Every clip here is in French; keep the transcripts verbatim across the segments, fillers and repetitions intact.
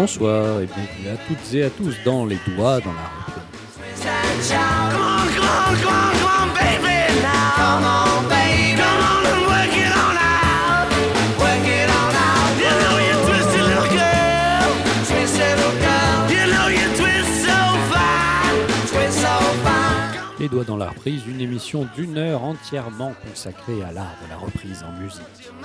bonsoir et bienvenue à toutes et à tous dans Les Doigts dans la reprise. Les Doigts dans la reprise, une émission d'une heure entièrement consacrée à l'art de la reprise en musique.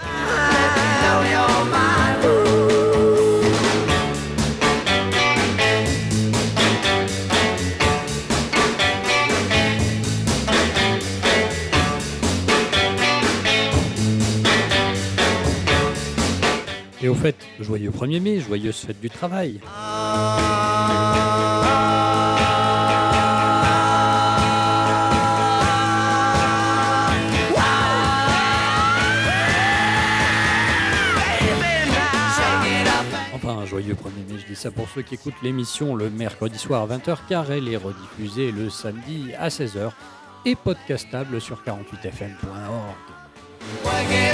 Et au fait, joyeux premier mai, joyeuse fête du travail. Enfin, joyeux premier mai, je dis ça pour ceux qui écoutent l'émission le mercredi soir à vingt heures, car elle est rediffusée le samedi à seize heures et podcastable sur quarante-huit f m point org.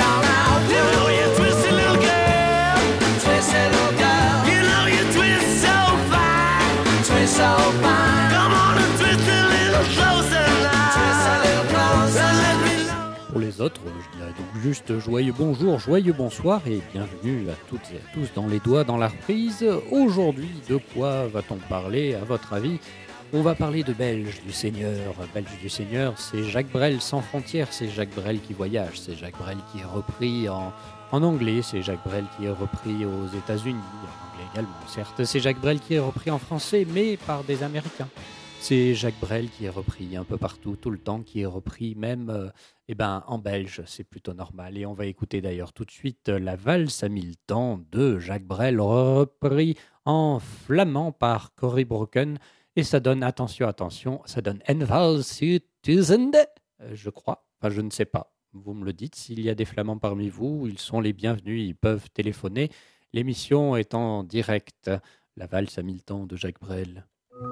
Pour les autres, je dirais donc juste joyeux bonjour, joyeux bonsoir et bienvenue à toutes et à tous dans Les Doigts dans la reprise. Aujourd'hui, de quoi va-t-on parler à votre avis ? On va parler de Belge du Seigneur. Belge du Seigneur, c'est Jacques Brel sans frontières, c'est Jacques Brel qui voyage, c'est Jacques Brel qui est repris en, en anglais, c'est Jacques Brel qui est repris aux États-Unis, en anglais également, certes. C'est Jacques Brel qui est repris en français, mais par des Américains. C'est Jacques Brel qui est repris un peu partout, tout le temps, qui est repris même euh, eh ben, en belge, c'est plutôt normal. Et on va écouter d'ailleurs tout de suite la valse à mille temps de Jacques Brel, repris en flamand par Corey Broken. Et ça donne, attention, attention, ça donne En Vals Tuesende, je crois, enfin je ne sais pas. Vous me le dites, s'il y a des flamands parmi vous, ils sont les bienvenus, ils peuvent téléphoner. L'émission est en direct, la valse à mille temps de Jacques Brel.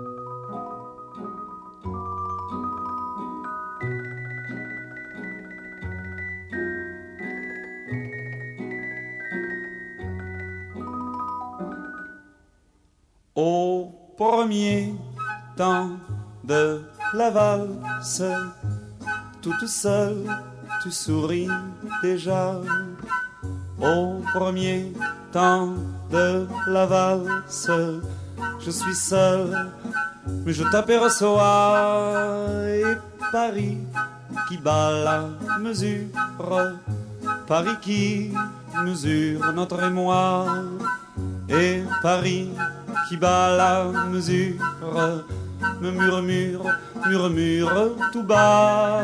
Au premier temps de la valse, toute seule, tu souris déjà. Au premier temps de la valse, je suis seul, mais je t'aperçois. Et Paris qui bat la mesure, Paris qui mesure notre émoi. Et Paris qui bat la mesure, me murmure, murmure tout bas.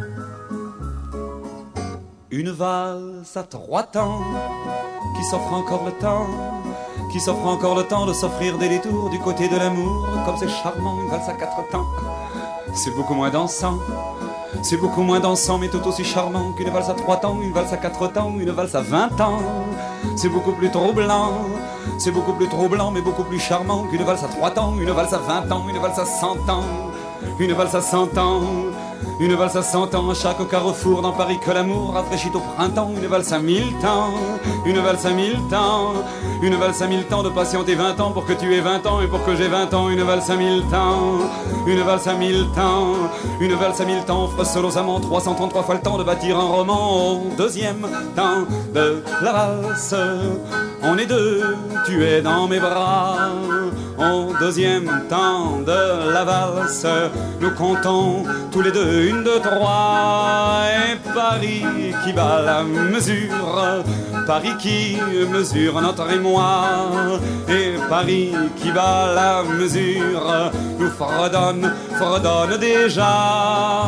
Une valse à trois temps, qui s'offre encore le temps, qui s'offre encore le temps de s'offrir des détours du côté de l'amour. Comme c'est charmant, une valse à quatre temps, c'est beaucoup moins dansant. C'est beaucoup moins dansant mais tout aussi charmant qu'une valse à trois temps, une valse à quatre temps, une valse à vingt ans. C'est beaucoup plus troublant, c'est beaucoup plus troublant mais beaucoup plus charmant qu'une valse à trois temps, une valse à vingt ans, une valse à cent ans, une valse à cent ans, une valse à cent ans. À chaque carrefour dans Paris que l'amour rafraîchit au printemps, une valse à mille temps, une valse à mille temps, une valse à mille temps de patienter vingt ans pour que tu aies vingt ans et pour que j'ai vingt ans, une valse à mille temps, une valse à mille temps, une valse à mille temps offre seul aux amants trois cent trente-trois fois le temps de bâtir un roman. Au deuxième temps de la valse, on est deux, tu es dans mes bras. Au deuxième temps de la valse, nous comptons tous les deux une, deux, trois. Et Paris qui bat la mesure, Paris qui mesure notre émoi. Et Paris qui bat la mesure, nous fredonne, fredonne déjà.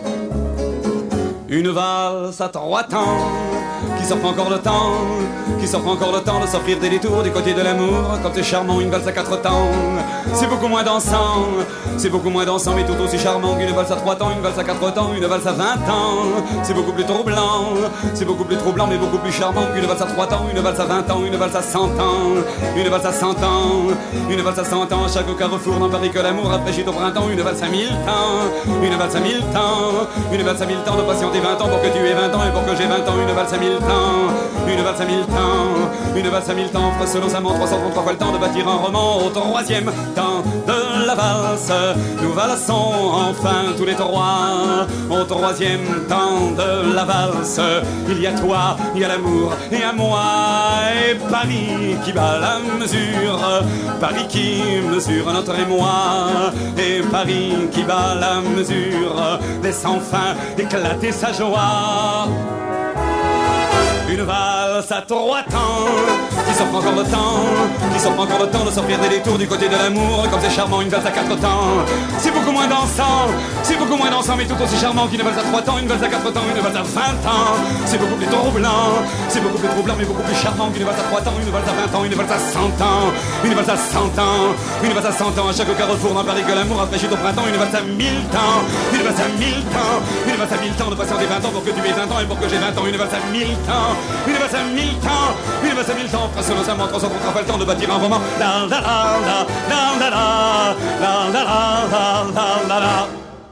Une valse à trois temps, qui s'offre encore le temps, qui s'offre encore le temps de s'offrir des détours du côté de l'amour. Comme c'est charmant, une valse à quatre temps, c'est beaucoup moins dansant, c'est beaucoup moins dansant mais tout aussi charmant qu'une valse à trois temps, une valse à quatre temps, une valse à vingt ans. C'est beaucoup plus troublant, c'est beaucoup plus troublant mais beaucoup plus charmant qu'une valse à trois temps, une valse à vingt ans, une valse à cent ans, une valse à cent ans, une valse à cent ans. À chaque carrefour dans Paris que l'amour rafraîchit au printemps, une valse à mille temps, une valse à mille temps, une valse à mille temps de patienter vingt ans pour que tu aies vingt ans et pour que j'ai vingt ans, une valse à mille temps. temps, une valse à mille temps, une valse à mille temps, offre selon sa montre, trois cent trente-trois fois le temps de bâtir un roman. Au troisième temps de la valse, nous valsons enfin tous les trois. Au troisième temps de la valse, il y a toi, il y a l'amour et à moi. Et Paris qui bat la mesure, Paris qui mesure notre émoi. Et Paris qui bat la mesure, laisse enfin éclater sa joie. Une valse à trois temps, qui s'offre encore le temps, qui s'offre encore le temps de sortir des détours du côté de l'amour. Comme c'est charmant, une valse à quatre temps, c'est beaucoup moins dansant, c'est beaucoup moins dansant, mais tout aussi charmant qu'une valse à trois temps, une valse à quatre temps, une valse à vingt ans. C'est beaucoup plus troublant, c'est beaucoup plus troublant, mais beaucoup plus charmant qu'une valse à trois temps, une valse à vingt ans, une valse à cent ans, une valse à cent ans, une valse à cent ans. À chaque carrefour dans Paris que l'amour a fraîchi au printemps, une valse à mille temps, une valse à mille temps, une valse à mille temps, de patienter vingt ans pour que tu aies vingt ans et pour que j'ai vingt ans, une valse à mille temps. Une valse à mille temps, une valse à mille temps, fera selon sa montre, trois cent trente pas le temps de bâtir un roman. La la la la la la la la la la la la.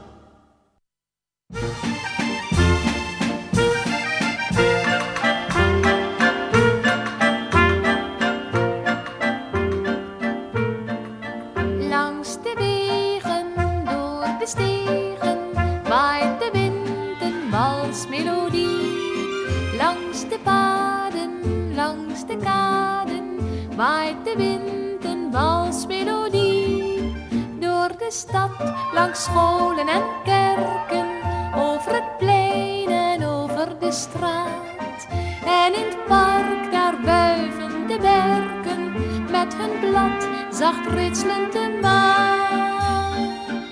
Langs de wegen, door de stegen, waait de wind een walsmelodie. Langs de paden, langs de kaden, waait de wind een walsmelodie. Door de stad, langs scholen en kerken, over het plein en over de straat. En in het park, daar wuiven de berken, met hun blad zacht ritselend de maan.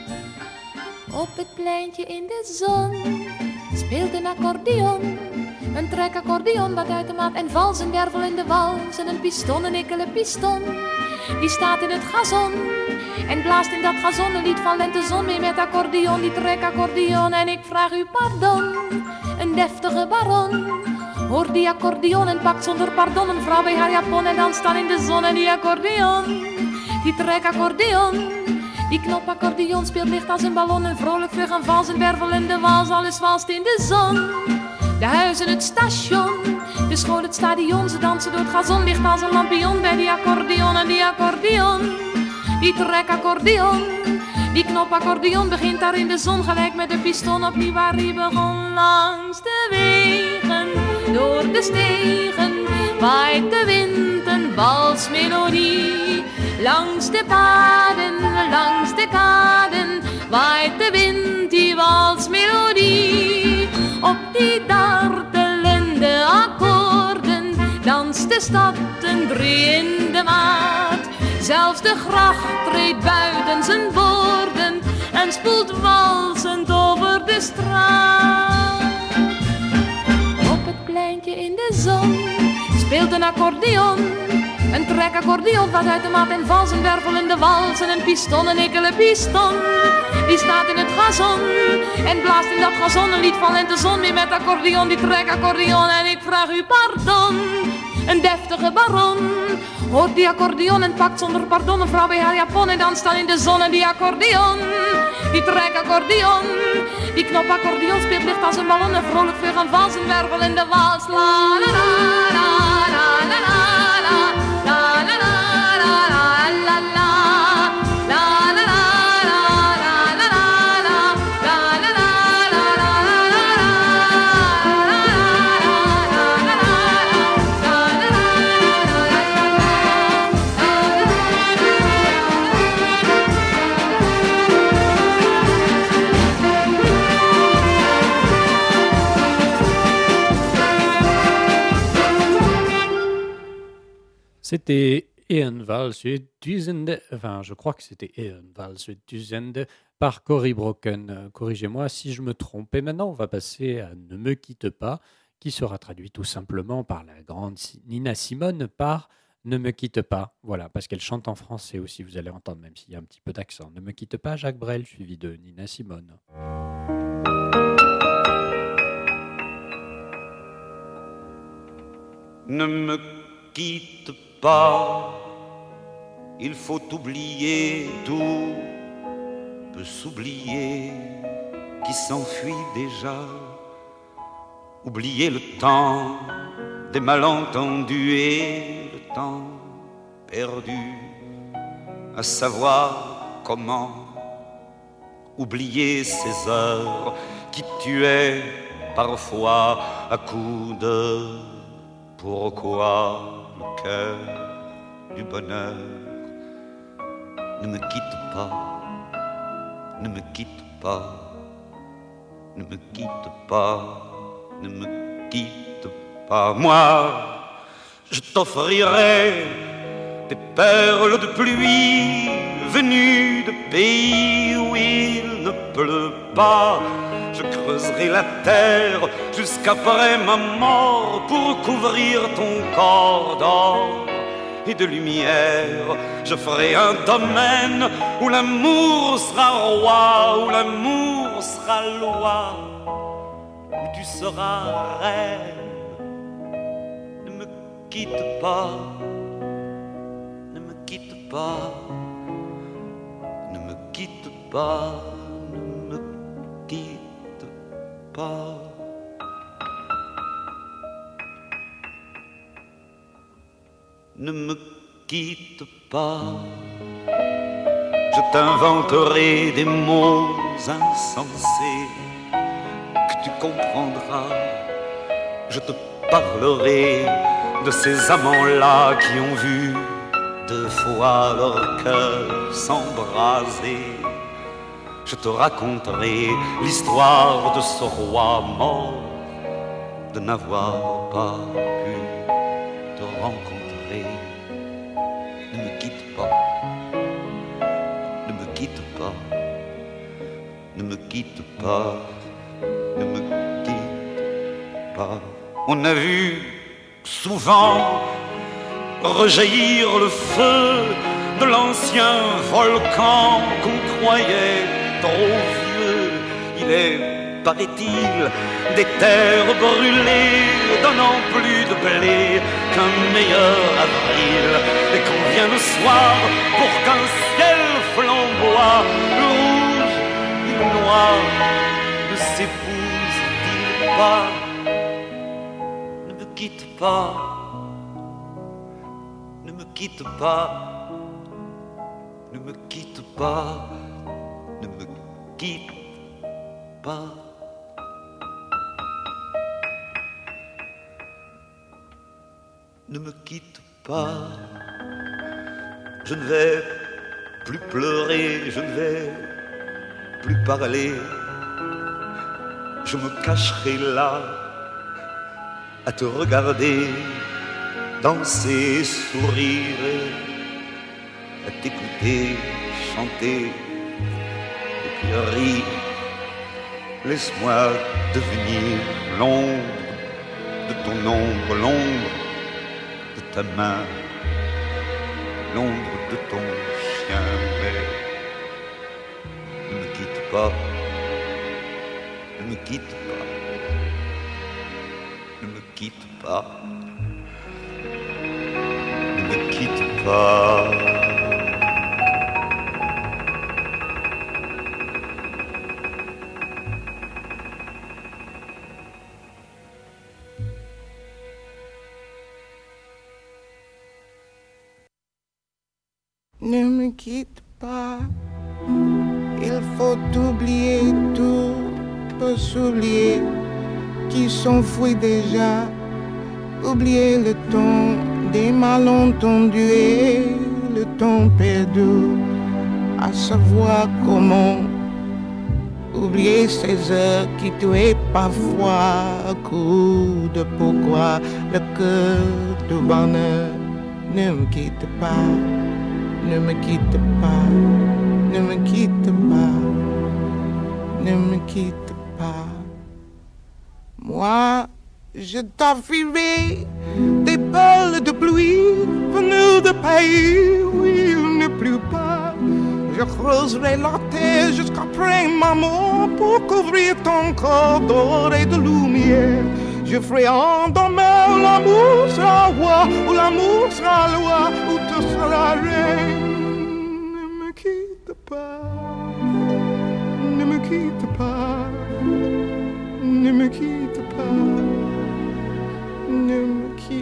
Op het pleintje in de zon speelt een accordeon. Een trekaccordeon wat uit de maat en vals, een wervel in de wals en een piston, een ikkele piston. Die staat in het gazon en blaast in dat gazon een lied van lentezon mee met accordeon, die trekaccordeon. En ik vraag u pardon, een deftige baron, hoort die accordeon en pakt zonder pardon een vrouw bij haar japon en danst dan in de zon. En die accordeon, die trekaccordeon, die knopaccordeon speelt licht als een ballon, een vrolijk vlug en vals, een wervel in de wals, alles valst in de zon. De huizen, het station, de school, het stadion, ze dansen door het gazon, licht als een lampion bij die accordeon. En die accordeon, die trekaccordeon, die knopaccordeon begint daar in de zon, gelijk met de piston opnieuw waar hij begon. Langs de wegen, door de stegen, waait de wind een walsmelodie. Langs de paden, langs de kaden, waait de wind die walsmelodie. Op die dartelende akkoorden danst de stad een drie in de maat. Zelfs de gracht treedt buiten zijn borden en spoelt walsend over de straat. Op het pleintje in de zon speelt een accordeon. Een trekaccordeon wat uit de maat en vals, een wervel in de wals en een piston, een ikkele piston. Die staat in het gazon en blaast in dat gazon een lied van lentezon mee met accordeon, die trekaccordeon. En ik vraag u pardon, een deftige baron, hoort die accordeon en pakt zonder pardon een vrouw bij haar japon en danst dan in de zon. En die accordeon, die trekaccordeon, die knopaccordeon speelt licht als een ballon, een vrolijk vlug en vals, een wervel in de wals. La la la la la la la. C'était Een Valse Duizende, enfin je crois que c'était Een Valse Duizende par Corrie Broken. Euh, corrigez-moi si je me trompe. Et maintenant on va passer à Ne me quitte pas, qui sera traduit tout simplement par la grande Nina Simone par Ne me quitte pas. Voilà, parce qu'elle chante en français aussi, vous allez entendre, même s'il y a un petit peu d'accent. Ne me quitte pas, Jacques Brel, suivi de Nina Simone. Ne me quitte pas, il faut oublier, tout peut s'oublier qui s'enfuit déjà. Oublier le temps des malentendus et le temps perdu à savoir comment oublier ces heures qui tuaient parfois à coups de pourquoi le cœur du bonheur ne me quitte pas, ne me quitte pas, ne me quitte pas, ne me quitte pas. Moi, je t'offrirai des perles de pluie venues de pays où il ne pleut pas. Je creuserai la terre jusqu'après ma mort pour couvrir ton corps d'or et de lumière. Je ferai un domaine où l'amour sera roi, où l'amour sera loi, où tu seras reine. Ne me quitte pas, ne me quitte pas, ne me quitte pas, ne me quitte pas. Ne me quitte pas, je t'inventerai des mots insensés que tu comprendras. Je te parlerai de ces amants-là qui ont vu deux fois leur cœur s'embraser. Je te raconterai l'histoire de ce roi mort, de n'avoir pas pu te rencontrer. Ne me quitte pas, ne me quitte pas, ne me quitte pas, ne me quitte pas. On a vu souvent rejaillir le feu de l'ancien volcan qu'on croyait trop vieux. Il est, paraît-il, des terres brûlées donnant plus de blé qu'un meilleur avril. Et qu'on vient le soir pour qu'un ciel flamboie, le rouge et le noir ne s'épousent-ils pas? Ne me quitte pas, ne me quitte pas, ne me quitte pas, ne me quitte pas. Ne me quitte pas, je ne vais plus pleurer, je ne vais plus parler. Je me cacherai là à te regarder danser, sourire, à t'écouter chanter et puis rire. Laisse-moi devenir l'ombre de ton ombre, l'ombre de ta main, l'ombre de ton chien. Mais ne me quitte pas, ne me quitte pas, ne me quitte pas, ne me quitte pas. Ne me quitte pas, il faut oublier tout, peut s'oublier qui s'enfuit déjà, oublier le temps des malentendus et le temps perdu, à savoir comment oublier ces heures qui tuaient parfois, coup de pourquoi le cœur du bonheur. Ne me quitte pas. Ne me quitte pas, ne me quitte pas, ne me quitte pas. Moi, je t'offrirai des perles de pluie venues de pays où il ne pleut pas. Je creuserai la terre jusqu'après ma mort pour couvrir ton corps d'or et de lumière. Je ferai un domaine où l'amour sera roi, où l'amour sera loi, où tu seras reine. Ne me quitte pas, ne me quitte pas, ne me quitte pas, ne me quitte pas.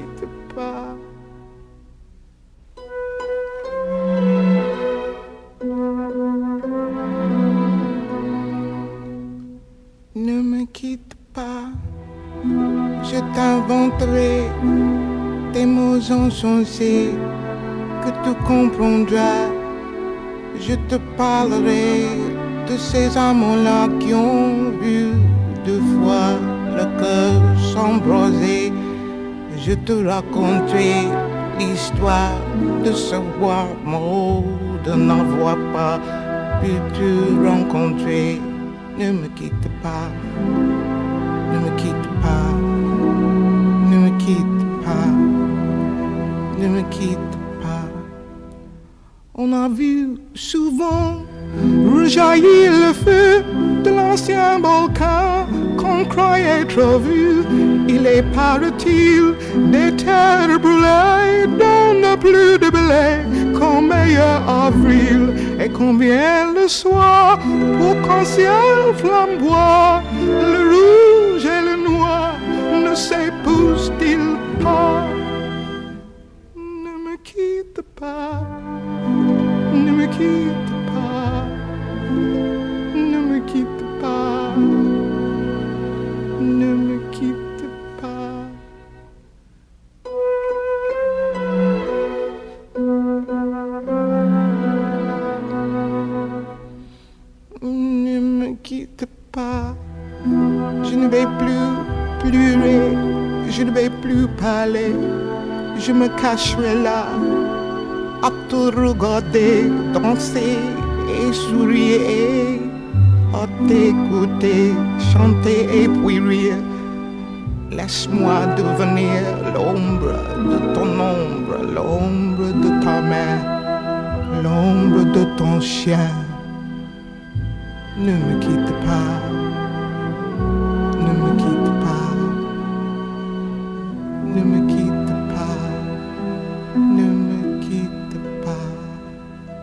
quitte pas, je t'inventerai des mots insensés que tu comprendras. Je te parlerai de ces amants-là qui ont vu deux fois le cœur s'embraser. Je te raconterai l'histoire de ce roi mort de n'avoir pas pu te rencontrer. Ne me quitte pas, ne me quitte pas, ne me quitte pas, ne me quitte pas. On a vu souvent rejaillir le feu de l'ancien volcan qu'on croyait trop vu. Il est, paraît-il, des terres brûlées dont n'a plus de blé qu'en meilleur avril. Et combien le soir, pour qu'un ciel flamboie, le rouge et le noir ne s'épousent-ils pas? Ne me quitte pas, ne me quitte pas, ne me quitte pas, ne me quitte pas. Ne me quitte pas, je ne vais plus pleurer, je ne vais plus parler, je me cacherai là à te regarder danser et sourire, à t'écouter chanter et puis rire. Laisse-moi devenir l'ombre de ton ombre, l'ombre de ta main, l'ombre de ton chien. Ne me quitte pas, ne me quitte pas, ne me quitte pas, ne me quitte pas.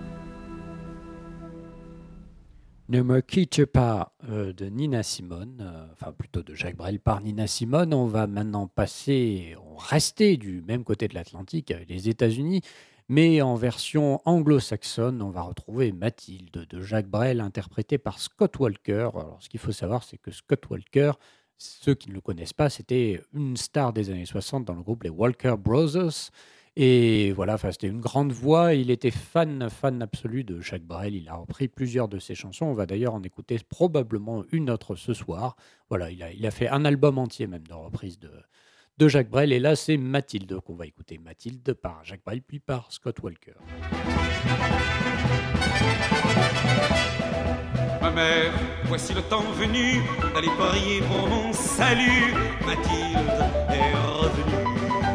Ne me quitte pas euh, de Nina Simone, euh, enfin plutôt de Jacques Brel par Nina Simone. On va maintenant passer, on rester du même côté de l'Atlantique avec les États-Unis, mais en version anglo-saxonne, on va retrouver Mathilde de Jacques Brel, interprétée par Scott Walker. Alors, ce qu'il faut savoir, c'est que Scott Walker, ceux qui ne le connaissent pas, c'était une star des années soixante dans le groupe les Walker Brothers. Et voilà, c'était une grande voix. Il était fan, fan absolu de Jacques Brel. Il a repris plusieurs de ses chansons. On va d'ailleurs en écouter probablement une autre ce soir. Voilà, il a, il a fait un album entier même de reprises de, de Jacques Brel. Et là, c'est Mathilde qu'on va écouter. Mathilde par Jacques Brel, puis par Scott Walker. Ma mère, voici le temps venu d'aller prier pour mon salut. Mathilde est revenue.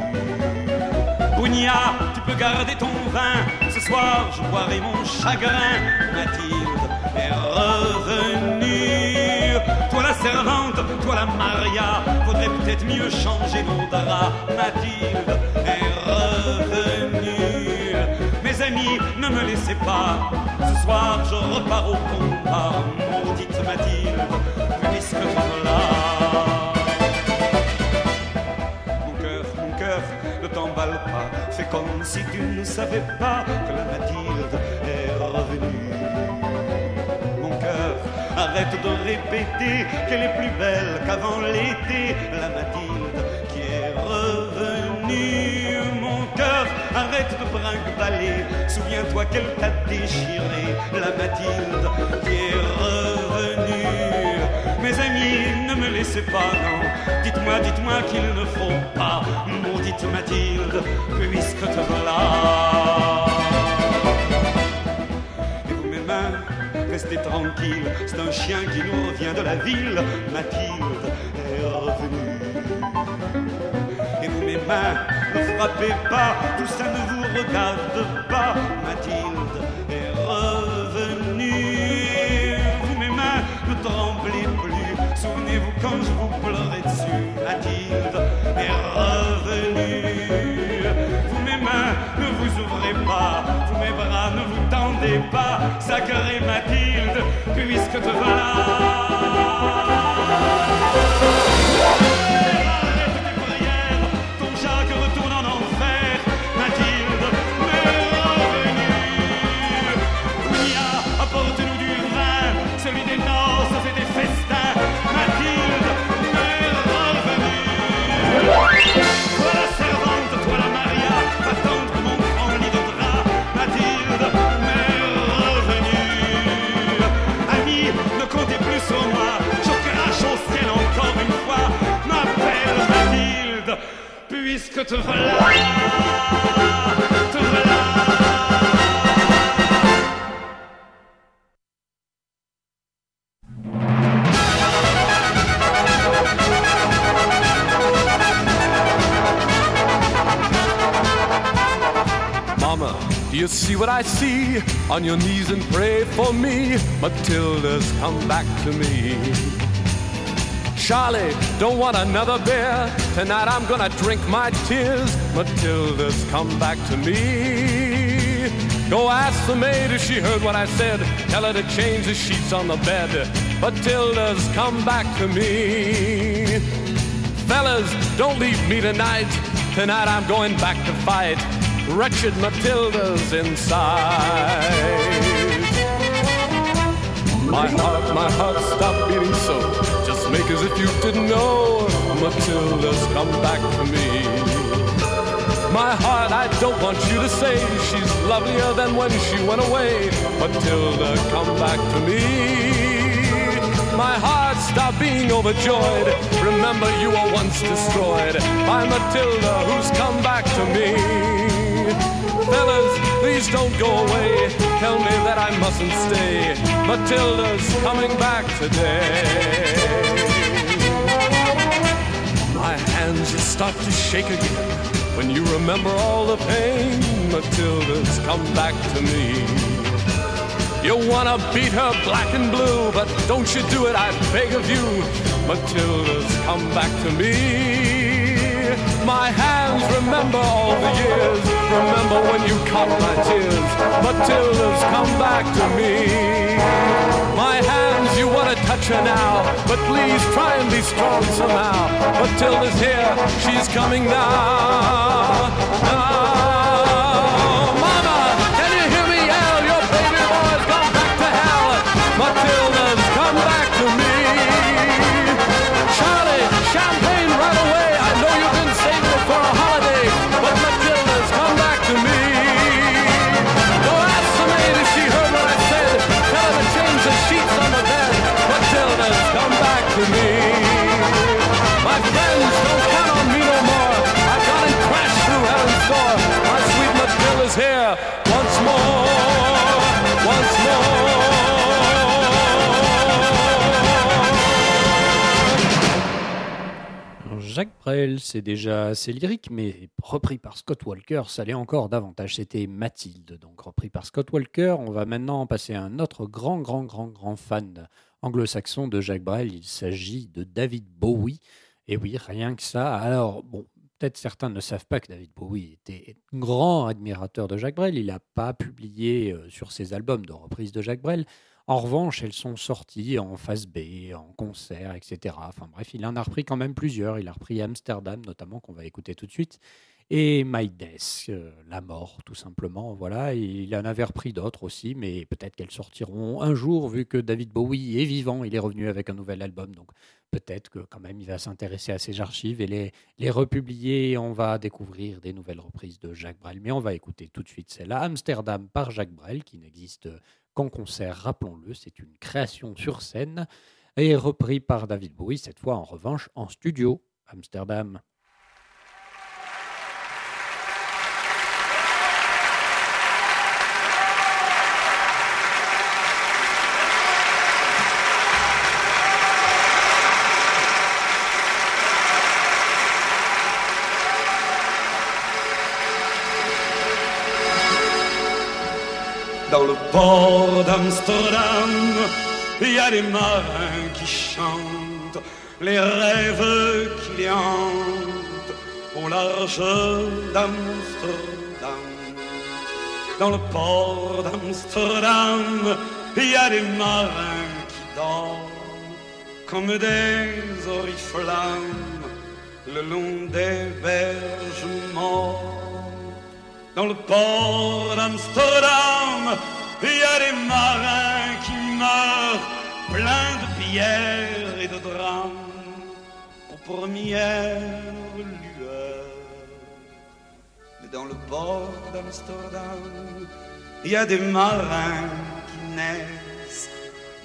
Bounia, tu peux garder ton vin. Ce soir, je boirai mon chagrin. Mathilde est revenue. Toi la servante, toi la Maria, faudrait peut-être mieux changer nos draps. Mathilde est revenue. Mes amis, ne me laissez pas. Ce soir, je repars au combat. Maudite Mathilde, puisque tu es là. T'emballe pas, fais comme si tu ne savais pas que la Mathilde est revenue. Mon cœur, arrête de répéter qu'elle est plus belle qu'avant l'été. La Mathilde qui est revenue. Mon cœur, arrête de brinque-baller. Souviens-toi qu'elle t'a déchiré. La Mathilde qui est revenue. Mes amis, ne me laissez pas, non. Dites-moi, dites-moi qu'il ne faut pas. Maudite Mathilde, puisque te voilà. Et vous, mes mains, restez tranquilles. C'est un chien qui nous revient de la ville. Mathilde est revenue. Et vous, mes mains, ne frappez pas. Tout ça ne vous regarde pas. Mathilde est revenue. Vous, mes mains, ne tremblez plus. Souvenez-vous quand je vous pleurais dessus. Mathilde est revenue. Vous mes mains, ne vous ouvrez pas. Vous mes bras, ne vous tendez pas. Sacrée Mathilde, puisque te voilà. Arrête tes prières, ton Jacques retourne en enfer. Mathilde est revenue. Ounia, apporte-nous du vin, celui des noces et des festins. Mathilde sur moi, je crache au ciel encore une fois. M'appelle Mathilde, puisque te voilà, te voilà. Mama, do you see what I see? On your knees and pray for me. Matilda's come back to me. Charlie, don't want another beer. Tonight I'm gonna drink my tears. Matilda's come back to me. Go ask the maid if she heard what I said. Tell her to change the sheets on the bed. Matilda's come back to me. Fellas, don't leave me tonight. Tonight I'm going back to fight. Wretched Matilda's inside. My heart, my heart, stop beating so. Just make as if you didn't know. Matilda's come back to me. My heart, I don't want you to say she's lovelier than when she went away. Matilda, come back to me. My heart, stop being overjoyed. Remember you were once destroyed by Matilda, who's come back to me. Fellas, please don't go away. Tell me that I mustn't stay. Matilda's coming back today. My hands just start to shake again when you remember all the pain. Matilda's come back to me. You wanna beat her black and blue, but don't you do it, I beg of you. Matilda's come back to me. My hands remember all the years. Remember when you caught my tears. Matilda's come back to me. My hands, you wanna touch her now, but please try and be strong somehow. Matilda's here, she's coming now. Now, Mama, can you hear me yell? Your baby boy's gone back to hell. Matilda's come back to me. Charlie, champagne right away. I know you've been saving it for a holiday, but Matilda's come back to me. Go ask the maid if she heard what I said. Tell her to change the sheets on the bed. Matilda's come back to me. My friends, don't count on me no more. I've gone and crashed through heaven's door. My sweet Matilda's here once more, once more. Jacques Brel, c'est déjà assez lyrique, mais repris par Scott Walker, ça l'est encore davantage. C'était Mathilde, donc repris par Scott Walker. On va maintenant passer à un autre grand, grand, grand, grand fan anglo-saxon de Jacques Brel. Il s'agit de David Bowie. Et oui, rien que ça. Alors, bon, peut-être certains ne savent pas que David Bowie était un grand admirateur de Jacques Brel. Il n'a pas publié euh, sur ses albums de reprises de Jacques Brel. En revanche, elles sont sorties en face B, en concert, et cetera. Enfin bref, il en a repris quand même plusieurs. Il a repris Amsterdam, notamment, qu'on va écouter tout de suite, et My Death, euh, la mort, tout simplement. Voilà, et il en avait repris d'autres aussi, mais peut-être qu'elles sortiront un jour, vu que David Bowie est vivant. Il est revenu avec un nouvel album, donc peut-être que quand même il va s'intéresser à ses archives et les, les republier. On va découvrir des nouvelles reprises de Jacques Brel, mais on va écouter tout de suite celle-là, Amsterdam par Jacques Brel, qui n'existe qu'en concert, rappelons-le. C'est une création sur scène et repris par David Bowie, cette fois en revanche en studio. Amsterdam. Dans le port d'Amsterdam, il y a des marins qui chantent les rêves qui les hantent au large d'Amsterdam. Dans le port d'Amsterdam, il y a des marins qui dorment comme des oriflammes le long des berges mortes. Dans le port d'Amsterdam, il y a des marins qui meurent pleins de pierres et de drames aux premières lueurs. Mais dans le port d'Amsterdam, il y a des marins qui naissent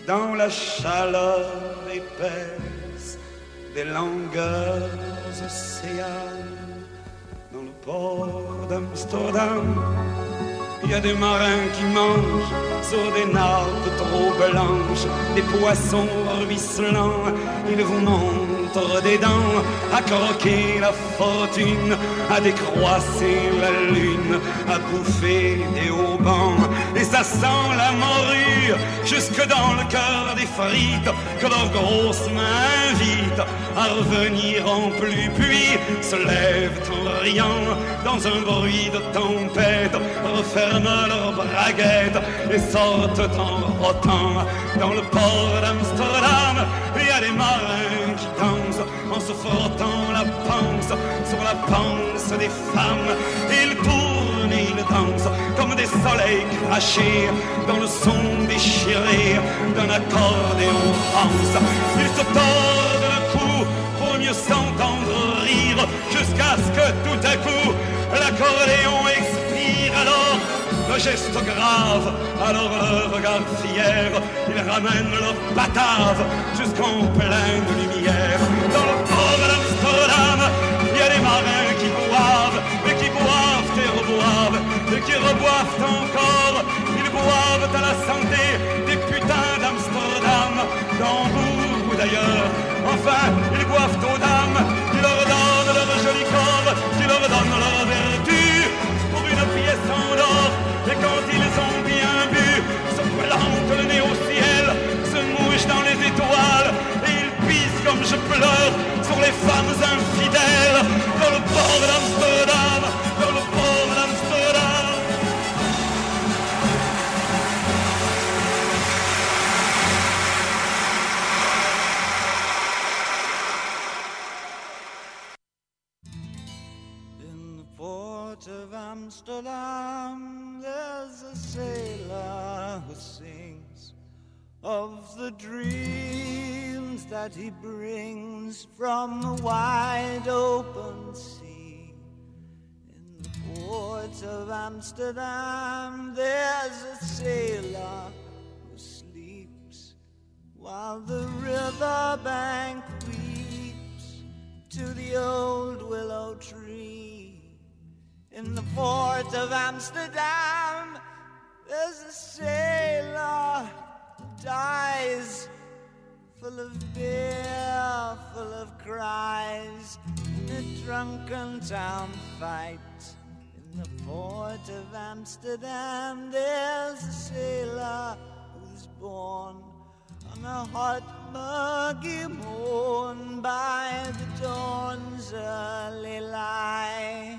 dans la chaleur épaisse des longueurs océanes. Dans le port d'Amsterdam, il y a des marins qui mangent sur des nappes trop blanches, des poissons ruisselants. Ils vous montrent des dents à croquer la fortune, à décroisser la lune, à bouffer des haubans. Et ça sent la morue jusque dans le cœur des frites que leurs grosses mains invitent à revenir en pluie. Puis se lèvent en riant dans un bruit de tempête, referment leurs braguettes et sortent en rotant. Dans le port d'Amsterdam, il y a des marins qui dansent en se frottant la panse sur la panse des femmes. Ils tournent et ils dansent comme des soleils crachés dans le son déchiré d'un accordéon rance. Ils se tordent le cou pour mieux s'entendre rire, jusqu'à ce que tout à coup l'accordéon expire. Alors le geste grave, alors le regard fier, ils ramènent leur batave jusqu'en pleine lumière. Dans le port d'Amsterdam, il y a des marins qui boivent, et qui boivent et reboivent, et qui reboivent encore. Ils boivent à la santé des putains d'Amsterdam, d'Hambourg ou d'ailleurs. Enfin, ils boivent aux dames, qui leur donnent leur joli corps, qui leur donnent leur vertu pour une pièce en or. Et quand ils ont bien bu, se plantent le nez au ciel, se mouchent dans les étoiles, et ils pissent comme je pleure sur les femmes infidèles. Dans le port d'Amsterdam, dans le port d'Amsterdam. In the port of Amsterdam, there's a sailor who sings of the dreams that he brings from the wide open sea. In the port of Amsterdam, there's a sailor who sleeps while the riverbank weeps to the old willow tree. In the port of Amsterdam, there's a sailor who dies, full of beer, full of cries, in a drunken town fight. In the port of Amsterdam, there's a sailor who's born on a hot, muggy morn by the dawn's early light.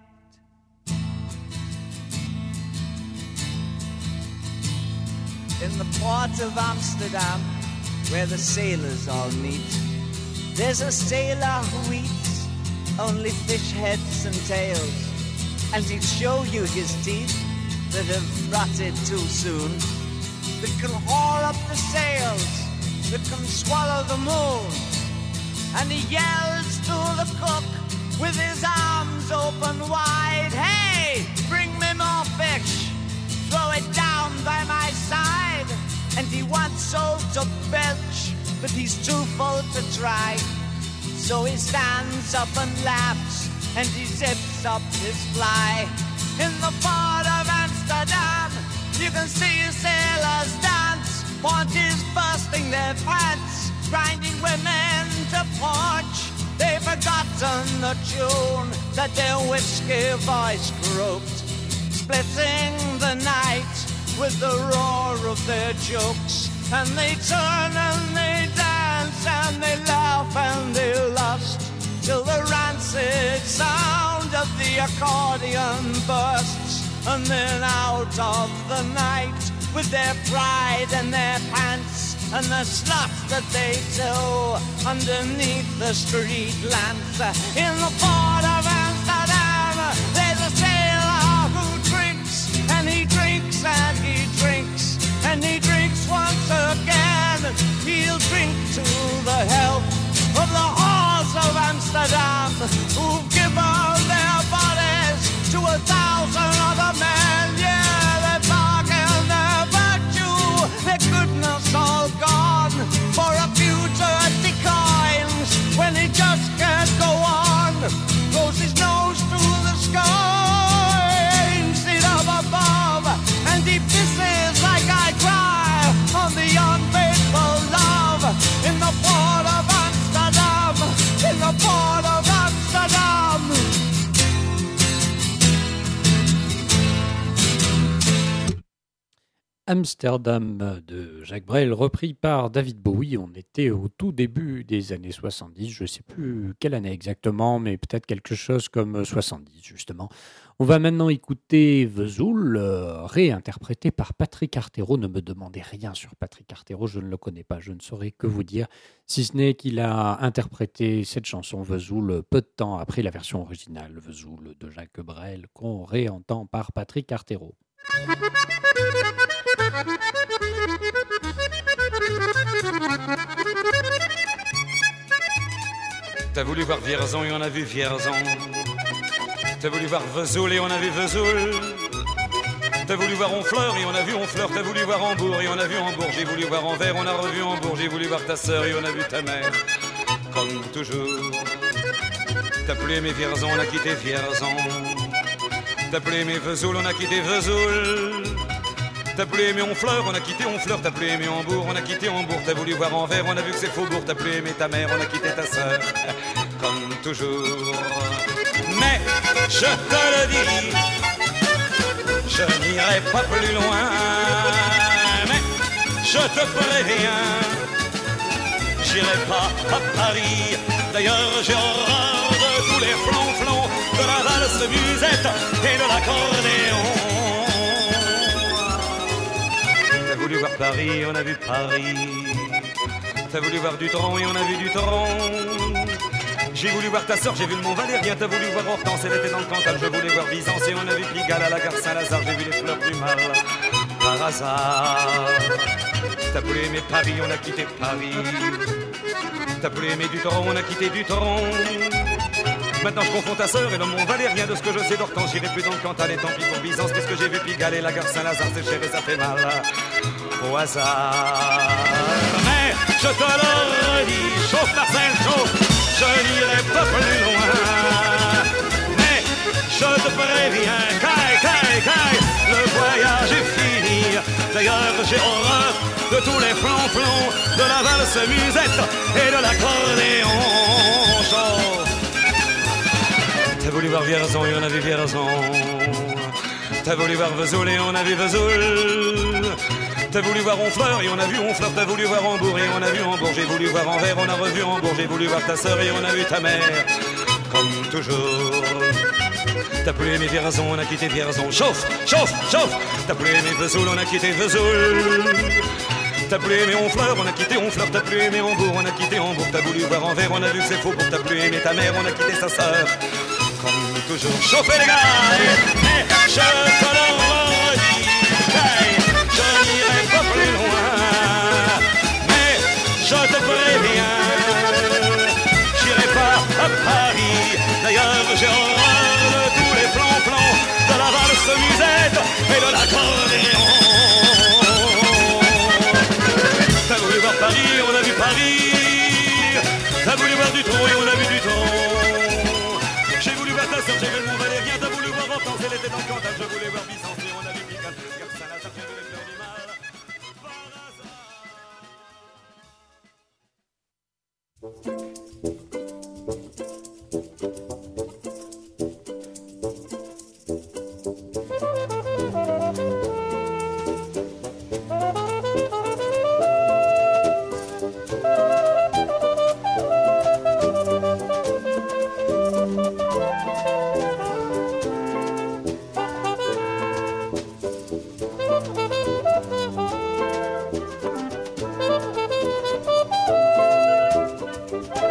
In the port of Amsterdam, where the sailors all meet, there's a sailor who eats only fish heads and tails, and he'll show you his teeth that have rotted too soon, that can haul up the sails, that can swallow the moon. And he yells to the cook with his arms open wide, "Hey, bring me more fish, throw it down by my side." And he wants so to belch, but he's too full to try. So he stands up and laughs, and he zips up his fly. In the port of Amsterdam, you can see sailors dance, parties bursting their pants, grinding women to porch. They've forgotten the tune that their whiskey voice croaked, splitting the night with the roar of their jokes. And they turn and they dance and they laugh and they lust, till the rancid sound of the accordion bursts. And then out of the night, with their pride and their pants, and the slut that they tow underneath the street lamps. In the port of Amsterdam, there's a sailor who drinks, and he drinks and he drinks, and he drinks once again. He'll drink to the health of the whores of Amsterdam, who've given their bodies to a thousand other men. Yeah, they bargain their virtue, their goodness all gone. Amsterdam de Jacques Brel, repris par David Bowie. On était au tout début des années soixante-dix, je ne sais plus quelle année exactement, mais peut-être quelque chose comme soixante-dix justement. On va maintenant écouter Vesoul, euh, réinterprété par Patrick Artero. Ne me demandez rien sur Patrick Artero, je ne le connais pas, je ne saurais que vous dire, si ce n'est qu'il a interprété cette chanson Vesoul peu de temps après la version originale Vesoul de Jacques Brel, qu'on réentend par Patrick Artero. T'as voulu voir Vierzon et on a vu Vierzon. T'as voulu voir Vesoul et on a vu Vesoul. T'as voulu voir Honfleur et on a vu Honfleur. T'as voulu voir Hambourg et on a vu Hambourg. J'ai voulu voir Anvers, on a revu Hambourg. J'ai voulu voir ta sœur et on a vu ta mère. Comme toujours. T'as plus aimé Vierzon, on a quitté Vierzon. T'as plus aimé Vesoul, on a quitté Vesoul. T'as plus aimé Honfleur, on a quitté Honfleur. T'as plus aimé Hambourg, on a quitté Hambourg. T'as voulu voir Anvers, on a vu que c'est Faubourg. T'as plus aimé ta mère, on a quitté ta sœur. Comme toujours. Mais je te le dis, je n'irai pas plus loin. Mais je te préviens, j'irai pas à Paris. D'ailleurs j'ai horreur de tous les flonflons, de la valse musette et de l'accordéon. T'as voulu voir Paris, on a vu Paris. T'as voulu voir Dutron et on a vu Dutron. J'ai voulu voir ta sœur, j'ai vu le Mont Valérien. T'as voulu voir Hortense, elle était dans le Cantal. Je voulais voir Byzance et on a vu Pigalle à la gare Saint-Lazare. J'ai vu les fleurs du mal par hasard. T'as plus aimé Paris, on a quitté Paris. T'as plus aimé Dutron, on a quitté Dutron. Maintenant je confonds ta sœur et le Mont Valérien. De ce que je sais d'Hortense, j'irai plus dans le Cantal. Et tant pis pour Byzance, puisque j'ai vu Pigalle et la gare Saint-Lazare. C'est cher et ça fait mal au hasard. Mais je te le redis, chauffe Marcel, chauffe. Je n'irai pas plus loin. Mais je te préviens, caille, caille, caille, le voyage est fini. D'ailleurs j'ai horreur de tous les flonflons, de la valse musette et de l'accordéon. T'as voulu voir Vierzon et on a vu Vierzon. T'as voulu voir Vesoul et on a vu Vesoul. T'as voulu voir Honfleur et on a vu Honfleur. T'as voulu voir Hambourg et on a vu Hambourg. J'ai voulu voir Anvers, on a revu Hambourg. J'ai voulu voir ta sœur et on a vu ta mère. Comme toujours. T'as plus aimé Vierzon, on a quitté Vierzon. Chauffe, chauffe, chauffe. T'as plus aimé Vesoul, on a quitté Vesoul. T'as plus aimé Honfleur, on a quitté Honfleur. T'as plus aimé Hambourg, on a quitté Hambourg. T'as voulu voir Anvers, on a vu que c'est faux. Pour t'as plus aimé ta mère, on a quitté sa sœur. Comme toujours. Chauffez les gars. Et je te le redis. Je n'irai pas plus loin. Mais je te préviens, j'irai pas à Paris. D'ailleurs j'ai horreur de tous les plans-plans, de la valse musette et de l'accordéon. T'as voulu voir Paris, on a vu Paris. T'as voulu voir Dutron et on a vu Dutron. J'ai voulu voir ta sœur, j'ai vu le Mont Valérien. T'as voulu voir Hortense, elle était dans le Cantal. Je voulais voir Byzance et on a vu Pigalle. Gare Saint-Lazare, j'ai vu les fleurs du mal. Thank you.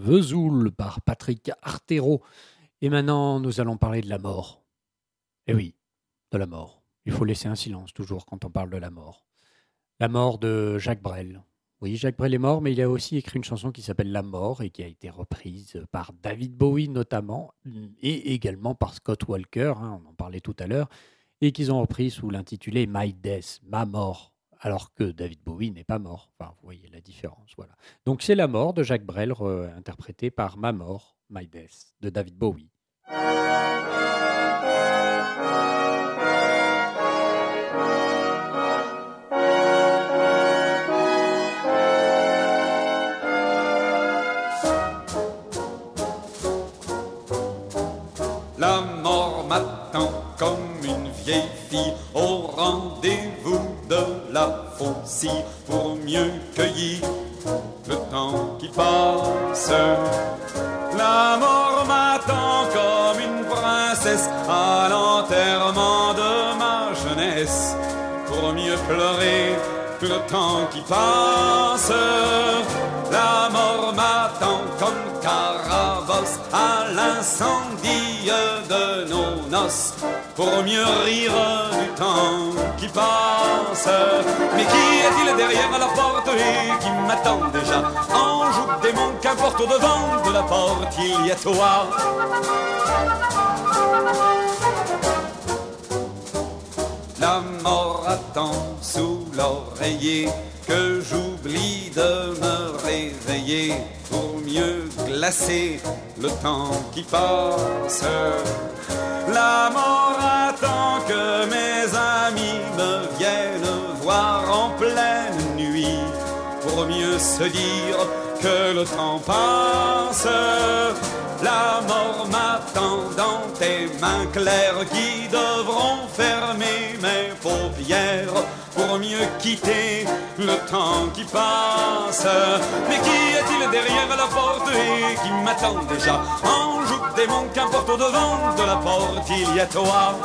Vesoul par Patrick Artero. Et maintenant, nous allons parler de la mort. Eh oui, de la mort. Il faut laisser un silence toujours quand on parle de la mort. La mort de Jacques Brel. Oui, Jacques Brel est mort, mais il a aussi écrit une chanson qui s'appelle La mort et qui a été reprise par David Bowie notamment, et également par Scott Walker, hein, on en parlait tout à l'heure, et qu'ils ont repris sous l'intitulé My Death, Ma mort, alors que David Bowie n'est pas mort. Enfin, vous voyez la différence, voilà. Donc c'est La mort de Jacques Brel, re- interprétée par Ma mort, My Death, de David Bowie. La mort m'attend comme une vieille fille au rendez-vous de la faucille pour mieux cueillir le temps qui passe. La mort m'attend comme une princesse à l'enterrement de ma jeunesse pour mieux pleurer le temps qui passe. La mort m'attend comme Carabosse à l'incendie de nos noces pour mieux rire du temps qui passe. Mais qui est-il derrière la porte et qui m'attend déjà? Ange ou démon, qu'importe, au devant de la porte il y a toi. La mort attend sous l'oreiller que j'oublie de me réveiller pour mieux glacer le temps qui passe. La mort attend que mes amis me viennent voir en pleine nuit pour mieux se dire que le temps passe. La mort m'attend dans tes mains claires qui devront fermer mes paupières pour mieux quitter le temps qui passe. Mais qui est-il derrière la porte et qui m'attend déjà? Ange ou démon, qu'importe, au devant de la porte il y a toi.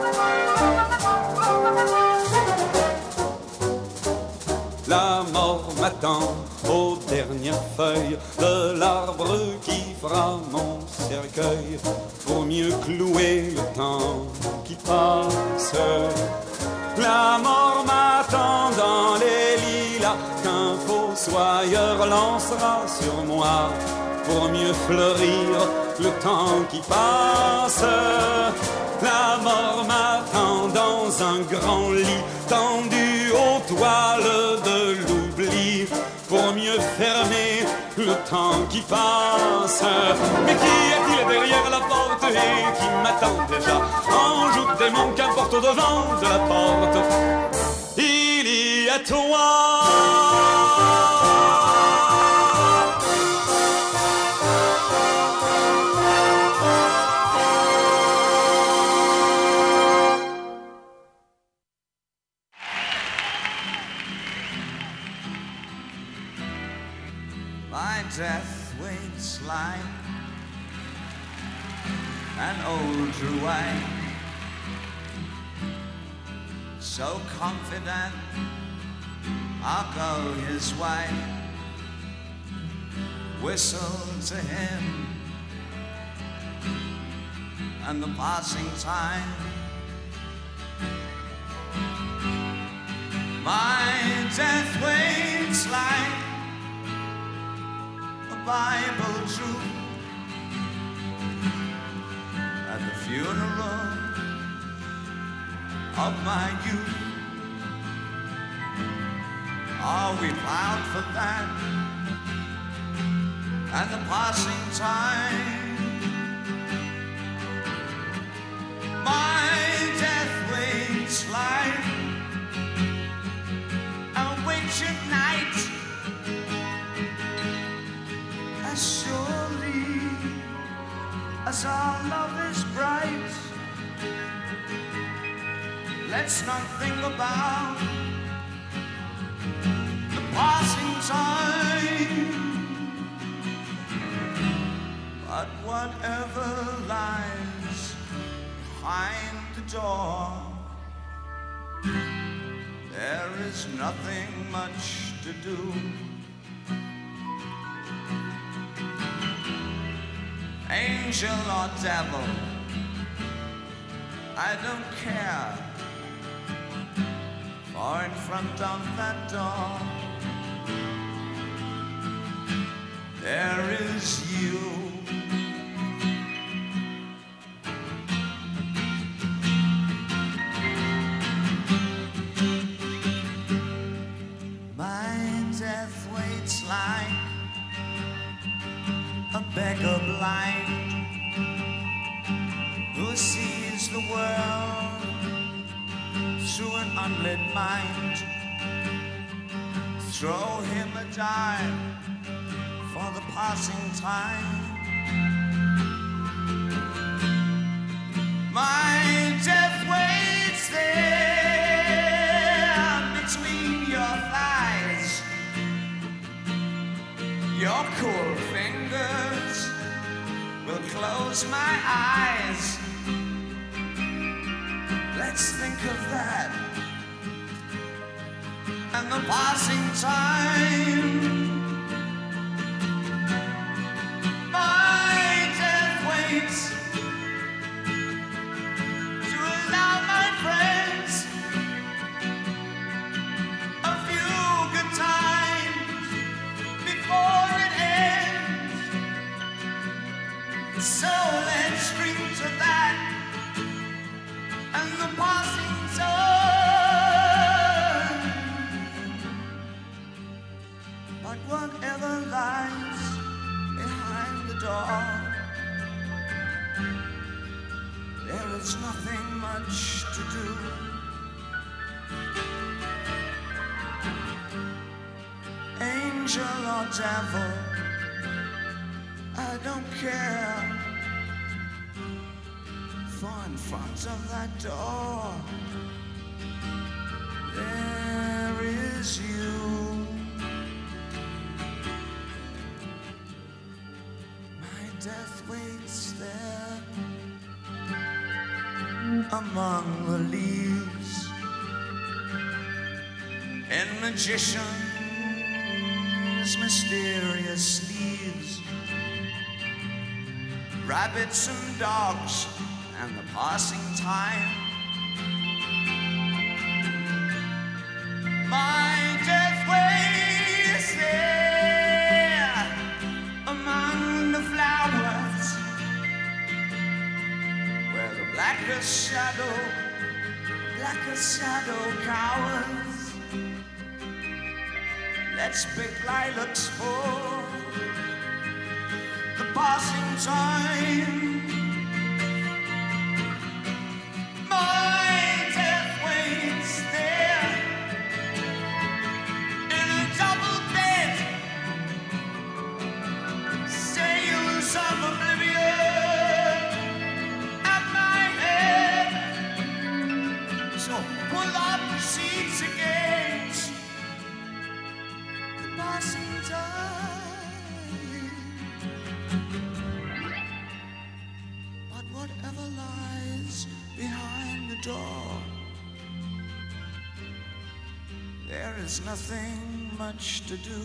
La mort m'attend aux dernières feuilles de l'arbre qui fera mon cercueil pour mieux clouer le temps qui passe. La mort m'attend dans les lilas qu'un fossoyeur lancera sur moi pour mieux fleurir le temps qui passe. La mort m'attend dans un grand lit tendu aux toiles de l'oubli pour mieux fermer le temps qui passe. Mais qui est-il derrière la porte et qui m'attend déjà? Ange ou démon, qu'importe, au devant de la porte il y a toi. My death waits like an old true wine, so confident I'll go his way. Whistle to him and the passing time. My death waits like Bible truth at the funeral of my youth. Are we proud for that and the passing time? My death waits like a witch at night, as surely as our love is bright. Let's not think about the passing time, but whatever lies behind the door, there is nothing much to do. angel or devil, I don't care. For in front of that door, there is you. My death waits like a beggar blind who sees the world through an unlit mind. Throw him a dime for the passing time. My death waits there between your thighs. Your cool fingers will close my eyes. Let's think of that and the passing time. My death waits to allow my friends a few good times before it ends. So let's drink to that and the passing time. But whatever lies behind the door, there is nothing much to do. Angel or devil, I don't care. For in front of that door, there is you. My death waits there among the leaves, in magicians' mysterious sleeves, rabbits and dogs and the passing time. My death waits there among the flowers, where the blackest shadow, blackest shadow cowers. Let's pick lilacs for the passing time. My death waits there in a double bed, sails of oblivion at my head. So pull up the seats against the passing time. But whatever lies behind the door, there is nothing much to do.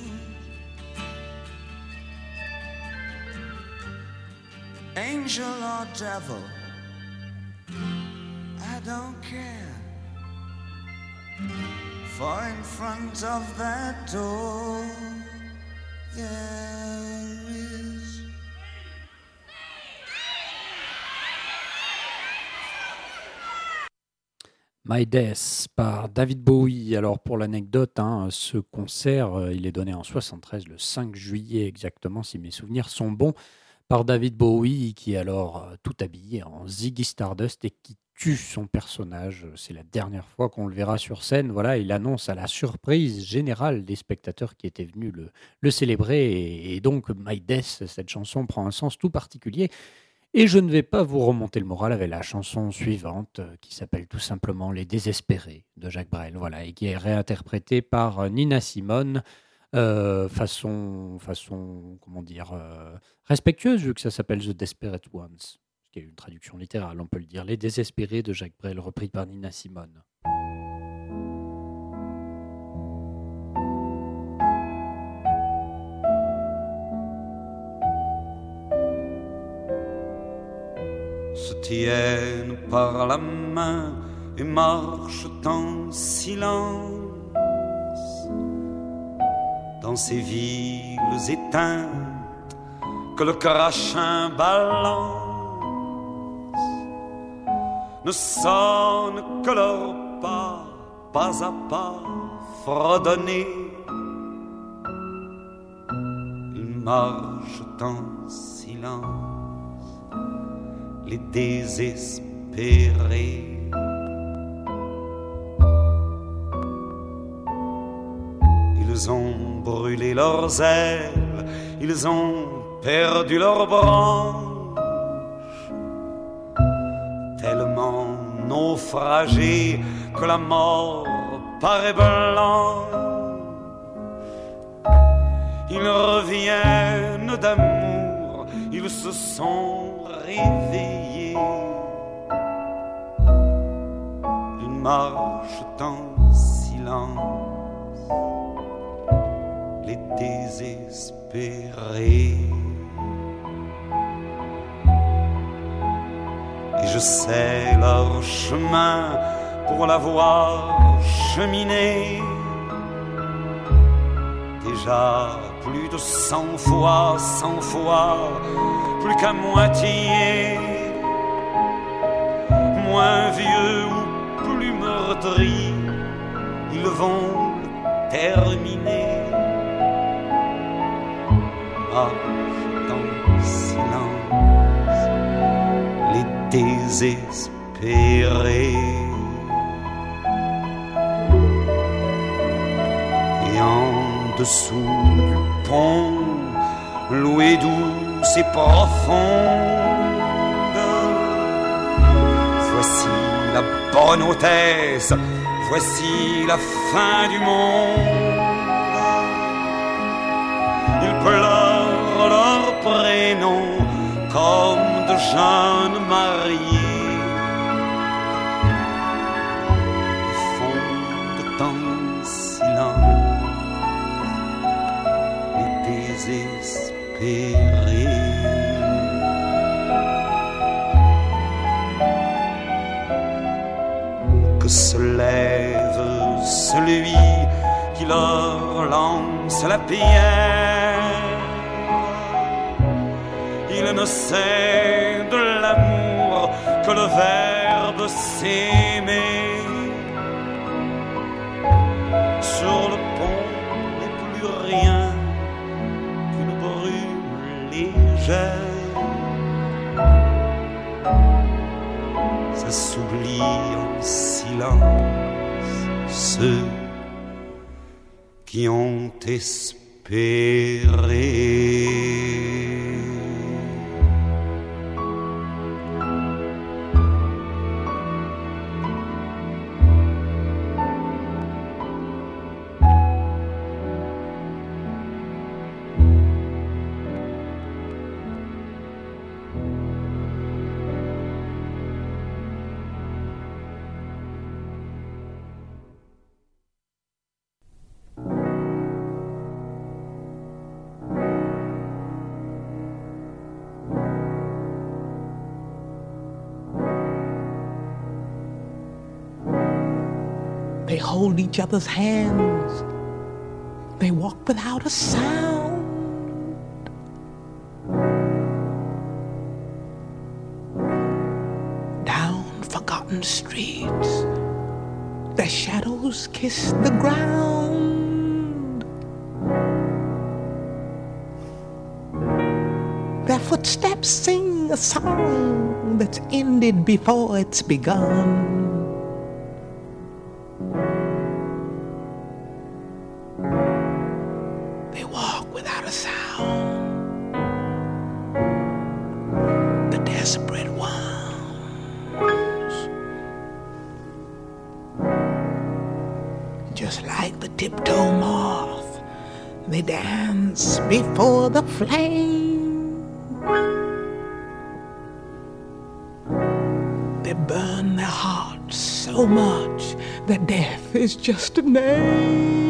Angel or devil, I don't care. For in front of that door, there is My Death par David Bowie. Alors pour l'anecdote, hein, ce concert, euh, il est donné en soixante-treize, le cinq juillet exactement, si mes souvenirs sont bons, par David Bowie, qui est alors euh, tout habillé en Ziggy Stardust et qui tue son personnage. C'est la dernière fois qu'on le verra sur scène. Voilà, il annonce à la surprise générale des spectateurs qui étaient venus le, le célébrer. Et, et donc My Death, cette chanson prend un sens tout particulier. Et je ne vais pas vous remonter le moral avec la chanson suivante euh, qui s'appelle tout simplement Les Désespérés de Jacques Brel, voilà, et qui est réinterprétée par euh, Nina Simone, euh, façon, façon, comment dire, euh, respectueuse, vu que ça s'appelle The Desperate Ones, ce qui est une traduction littérale, on peut le dire. Les Désespérés de Jacques Brel, repris par Nina Simone. tiennent par la main et marchent en silence dans ces villes éteintes que le crachin balance. Ne sonne que leurs pas, pas à pas fredonnés. Ils marchent en silence, les désespérés. Ils ont brûlé leurs ailes, ils ont perdu leurs branches, tellement naufragés que la mort paraît blanche. Ils reviennent d'amour, ils se sont réveillés. Ils marchent en silence, les désespérés. Et je sais leur chemin pour l'avoir cheminé déjà plus de cent fois, cent fois, plus qu'à moitié, moins vieux ou plus meurtris, ils vont terminer. Marche dans le silence, les désespérés. Et en dessous du pont, l'eau est douce et profonde. Voici la bonne hôtesse, voici la fin du monde. Ils pleurent leur prénom comme de jeunes mariés. Ils fondent en silence, les désespérés. Que se lève celui qui leur lance la pierre. Il ne sait de l'amour que le verbe s'aimer. Sur le pont n'est plus rien qu'une brume légère. Ça s'oublie en silence, ceux qui ont espéré. They hold each other's hands. They walk without a sound. Down forgotten streets, their shadows kiss the ground. Their footsteps sing a song that's ended before it's begun. Tiptoe moth, they dance before the flame. They burn their hearts so much that death is just a name.